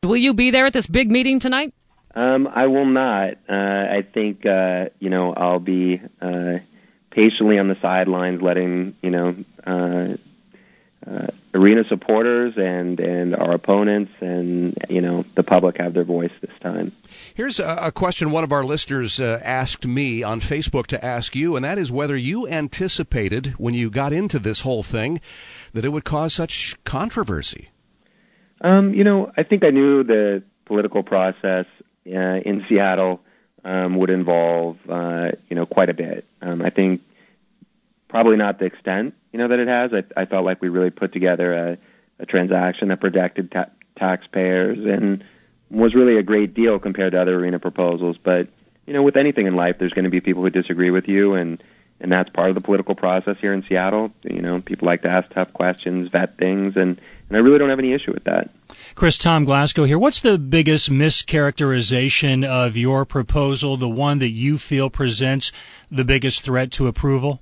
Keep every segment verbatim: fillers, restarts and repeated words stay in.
Will you be there at this big meeting tonight? Um, I will not. Uh, I think, uh, you know, I'll be uh, patiently on the sidelines letting, you know, uh, uh, arena supporters and, and our opponents and, you know, the public have their voice this time. Here's a, a question one of our listeners uh, asked me on Facebook to ask you, and that is whether you anticipated when you got into this whole thing that it would cause such controversy. Um, you know, I think I knew the political process uh, in Seattle um, would involve, uh, you know, quite a bit. Um, I think probably not the extent, you know, that it has. I, I felt like we really put together a, a transaction that protected ta- taxpayers and was really a great deal compared to other arena proposals. But, you know, with anything in life, there's going to be people who disagree with you, and, and that's part of the political process here in Seattle. You know, people like to ask tough questions, vet things, and, and I really don't have any issue with that. Chris, Tom Glasgow here. What's the biggest mischaracterization of your proposal, the one that you feel presents the biggest threat to approval?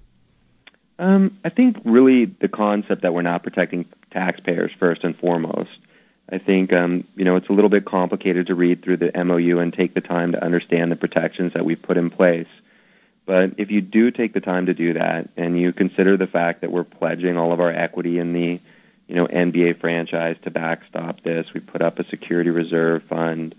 Um, I think really the concept that we're not protecting taxpayers first and foremost. I think, um, you know, it's a little bit complicated to read through the M O U and take the time to understand the protections that we've put in place. But if you do take the time to do that and you consider the fact that we're pledging all of our equity in the, you know, N B A franchise to backstop this, we put up a security reserve fund,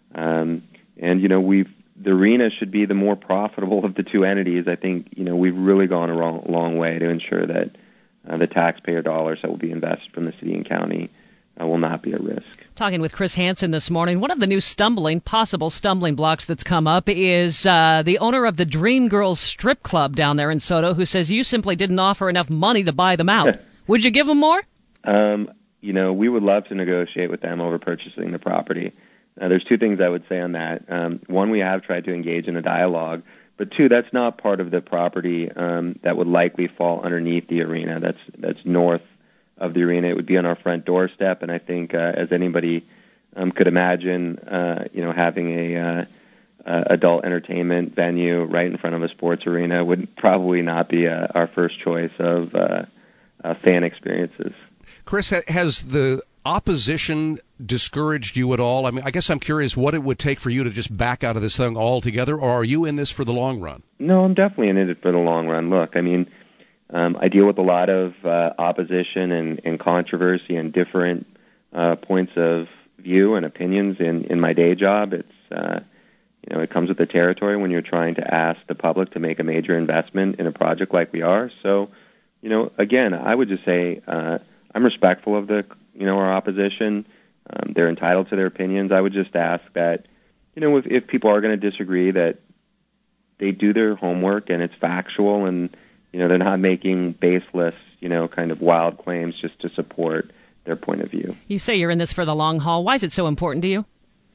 um, and, you know, we've the arena should be the more profitable of the two entities. I think, you know, we've really gone a long, long way to ensure that uh, the taxpayer dollars that will be invested from the city and county uh, will not be at risk. Talking with Chris Hansen this morning, one of the new stumbling, possible stumbling blocks that's come up is uh, the owner of the Dream Girls strip club down there in Soto, who says you simply didn't offer enough money to buy them out. Would you give them more? Um, you know, we would love to negotiate with them over purchasing the property. Uh, there's two things I would say on that. Um, one, we have tried to engage in a dialogue, but two, that's not part of the property um, that would likely fall underneath the arena. That's that's north of the arena. It would be on our front doorstep, and I think, uh, as anybody um, could imagine, uh, you know, having a uh, uh, adult entertainment venue right in front of a sports arena would probably not be uh, our first choice of uh, uh, fan experiences. Chris, has the opposition discouraged you at all? I mean, I guess I'm curious what it would take for you to just back out of this thing altogether, or are you in this for the long run? No, I'm definitely in it for the long run. Look, I mean, um, I deal with a lot of uh, opposition and, and controversy and different uh, points of view and opinions in, in my day job. It's, uh, you know, it comes with the territory when you're trying to ask the public to make a major investment in a project like we are. So, you know, again, I would just say uh, I'm respectful of the, you know, our opposition. Um, they're entitled to their opinions. I would just ask that, you know, if, if people are going to disagree, that they do their homework and it's factual and, you know, they're not making baseless, you know, kind of wild claims just to support their point of view. You say you're in this for the long haul. Why is it so important to you?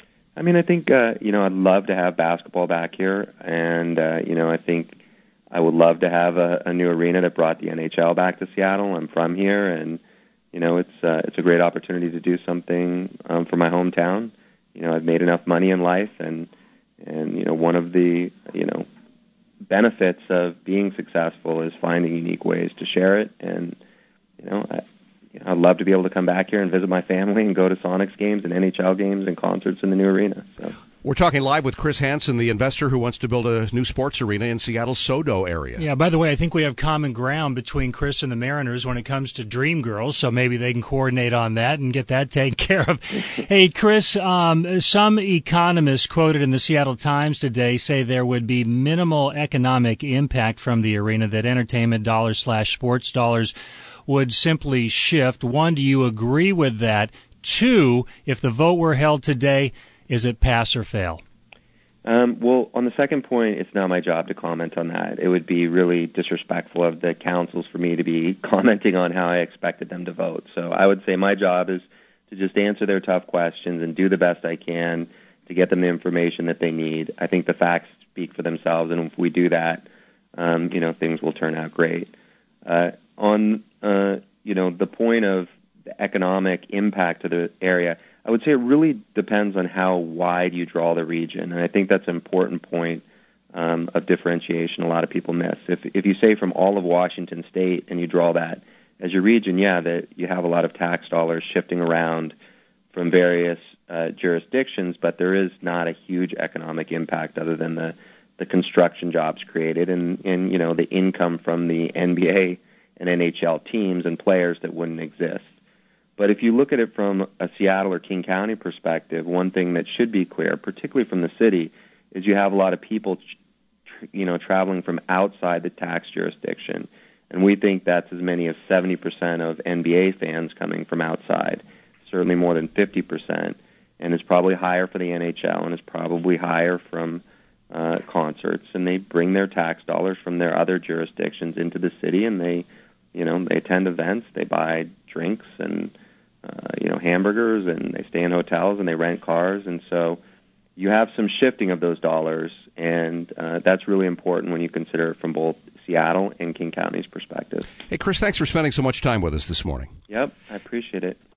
I mean, I think, uh, you know, I'd love to have basketball back here, and, uh, you know, I think I would love to have a, a new arena that brought the N H L back to Seattle. I'm from here, and you know, it's uh, it's a great opportunity to do something um, for my hometown. You know, I've made enough money in life, and and you know, one of the you know benefits of being successful is finding unique ways to share it. And you know, I, you know, I'd love to be able to come back here and visit my family and go to Sonics games and N H L games and concerts in the new arena. So. We're talking live with Chris Hansen, the investor who wants to build a new sports arena in Seattle's Soto area. Yeah, by the way, I think we have common ground between Chris and the Mariners when it comes to Dream Girls, so maybe they can coordinate on that and get that taken care of. Hey, Chris, um, some economists quoted in the Seattle Times today say there would be minimal economic impact from the arena, that entertainment dollars slash sports dollars would simply shift. One, do you agree with that? Two, if the vote were held today, is it pass or fail? Um, well, on the second point, it's not my job to comment on that. It would be really disrespectful of the councils for me to be commenting on how I expected them to vote. So I would say my job is to just answer their tough questions and do the best I can to get them the information that they need. I think the facts speak for themselves, and if we do that, um, you know, things will turn out great. Uh, on, uh, you know, the point of the economic impact to the area, I would say it really depends on how wide you draw the region, and I think that's an important point um, of differentiation a lot of people miss. If if you say from all of Washington State and you draw that as your region, yeah, that you have a lot of tax dollars shifting around from various uh, jurisdictions, but there is not a huge economic impact other than the, the construction jobs created and, and, you know, the income from the N B A and N H L teams and players that wouldn't exist. But if you look at it from a Seattle or King County perspective, one thing that should be clear, particularly from the city, is you have a lot of people, you know, traveling from outside the tax jurisdiction. And we think that's as many as seventy percent of N B A fans coming from outside, certainly more than fifty percent, and it's probably higher for the N H L and it's probably higher from uh, concerts. And they bring their tax dollars from their other jurisdictions into the city, and they, you know, they attend events, they buy drinks and, uh, you know, hamburgers, and they stay in hotels and they rent cars. And so you have some shifting of those dollars, and uh, that's really important when you consider it from both Seattle and King County's perspective. Hey, Chris, thanks for spending so much time with us this morning. Yep, I appreciate it.